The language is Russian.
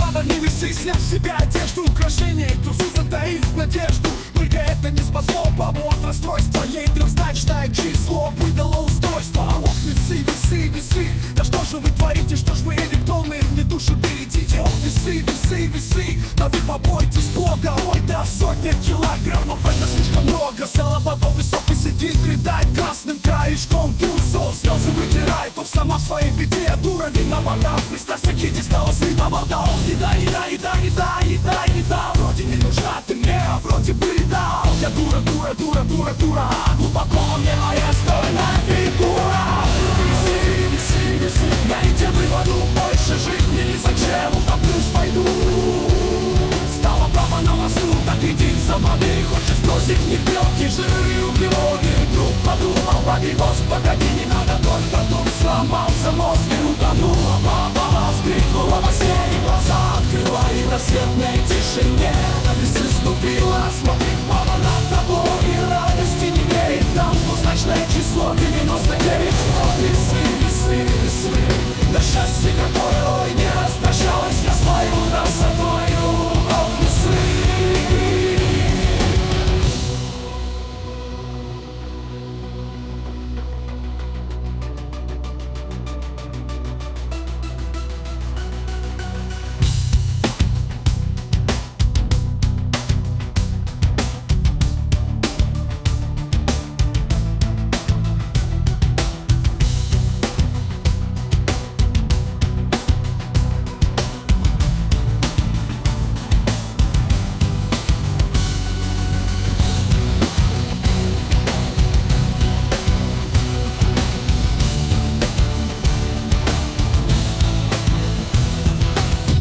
листопада не весы, сняв с себя одежду, украшения и трусу, затаив надежду. Только это не спасло бабу от расстройства. Ей трехзначное число выдало устройство. Ох, весы, весы, весы, да что же вы творите, что ж вы электронные мне душу бередите. Ох, весы, весы, весы, да вы побойтесь Бога. Ой, да сотни килограммов, это слишком много. Голова высокой сидит, грядает красным краешком пульсов. Слезы вытирает, он сама в своей беде. Дура виновата, пристрастие киди стала сыта вода. Еда, еда, еда, еда, еда, еда. Вроде не нужна ты мне, а вроде бы да. Я дура, дура, дура, дура, дура. Глубоко мне моя стольная фигура. Весы, весы, весы, я и те выводу. Больше жить мне ни зачем, утоплюсь, пойду. Стала права на мосту, так иди за воды. Хочешь сбросить не белки, жиры и углеводы. Вдруг подумал, погоди, погоди, не надо, только тут сломался мозг и утонула. Папа вскрикнула во сне, и глаза открыла, и в рассветной тишине на весы ступила.